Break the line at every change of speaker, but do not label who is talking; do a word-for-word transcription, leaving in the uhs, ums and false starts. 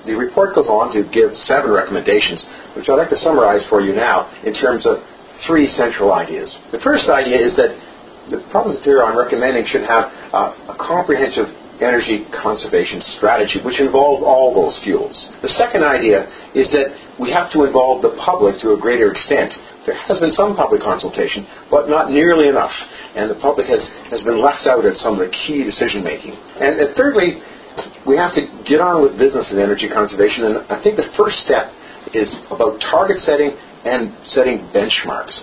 The report goes on to give seven recommendations, which I'd like to summarize for you now in terms of three central ideas. The first idea is that the province of Huron recommending should have uh, a comprehensive energy conservation strategy, which involves all those fuels. The second idea is that we have to involve the public to a greater extent. There has been some public consultation, but not nearly enough, and the public has, has been left out at some of the key decision making. And, and thirdly, we have to get on with business in energy conservation, and I think the first step is about target setting and setting benchmarks.